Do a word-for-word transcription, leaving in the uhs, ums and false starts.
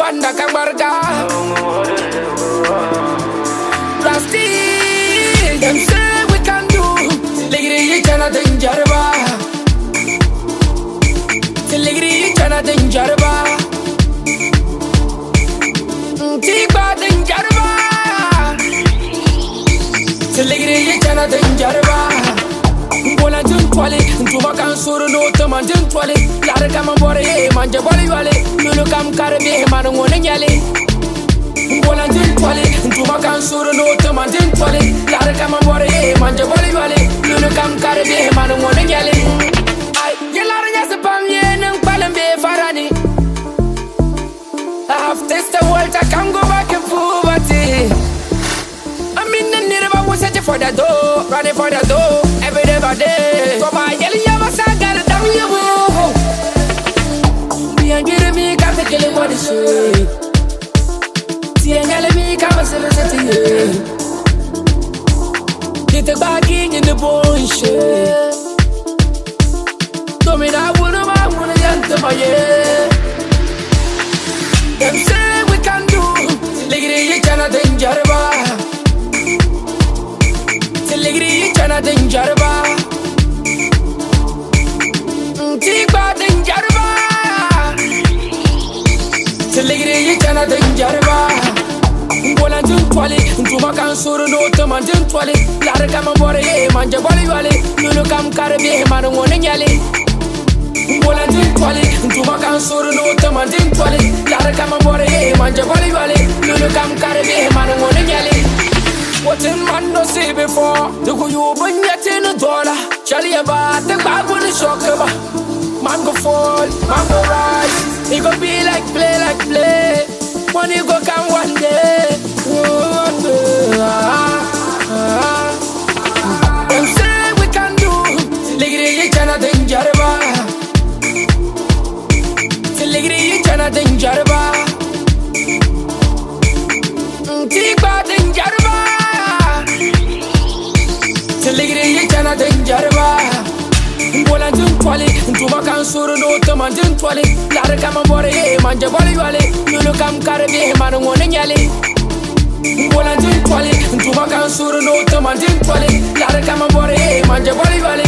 banda kang barga Rusty, them say we can do Ligri ye chana den jarba Ligri ye chana den jarba Tiba den jarba Ligri ye chana den jarba Bona jun twale Ntuma kan suru no tama jun twale Lara kama bore ye manja bole wale Lulu kam karbe manu ngone nyale Bona jun twale Ntuma kan suru no tama jun twale Lara kama bore ye manja bole wale Lulu kam karbe manu ngone nyale Ay yelara nyase pam ye nang palembe farani I have tasted the world I can't go back and poverty I'm in the nearby was searching for the door Running for the door every day by day So my yelly yama sa got it down your wall Me and get me got the killing body shit See and yelling me come and sell it to you Get the back in the bone shit So me that one of my one to my yeah Them say we can do Ligri ye chana den jarba Ligri ye chana den jarba Tiba den jarba Ligri ye chana den jarba Bona jun twale Ntuma kan suru no tama jun twale Lara kama bore ye manja bole wale Lulu kam karbe manu ngone nyale Bona jun twale Ntuma kan suru no tama jun twale Lara kama bore ye manja bole wale Lulu kam karbe manu ngone nyale What a man no see before The who you bring yet in a dollar Charlie about the bag with the shock about Man go fall, man go rise It go be like play, like play Money go come one day One day ah, ah. Them say we can do Ligri ye chana den jarba Ligri ye chana den jarba Tiba den jarba Ligri ye chana den jarba Bona jun twale Ntuma kan suru no tama jun twale Lara kama bore ye manja bole wale Lulu kam karbe manu ngone nyale Bona jun twale Ntuma kan suru no tama jun twale Lara kama bore ye manja bole wale